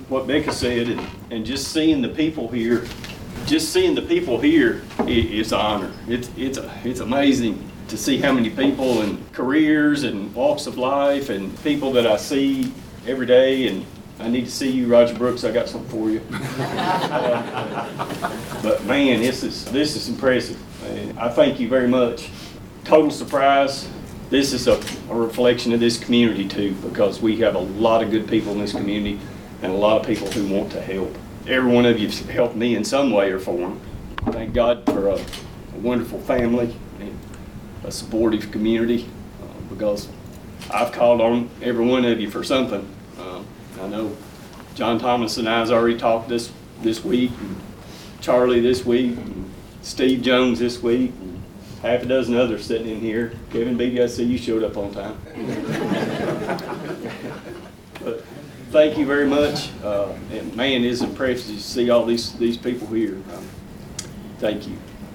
what Becca said, and just seeing the people here, is an honor. It's amazing to see how many people and careers and walks of life and people that I see every day. And I need to see you, Roger Brooks. I got something for you. But man, this is impressive. And I thank you very much. Total surprise. This is a reflection of this community too, because we have a lot of good people in this community and a lot of people who want to help. Every one of you have helped me in some way or form. Thank God for a wonderful family and a supportive community, because I've called on every one of you for something. I know John Thomas and I has already talked this week, and Charlie this week, and Steve Jones this week, and half a dozen others sitting in here. Kevin Beatty, I see you showed up on time. But thank you very much. And man, it's impressive to see all these people here. Thank you.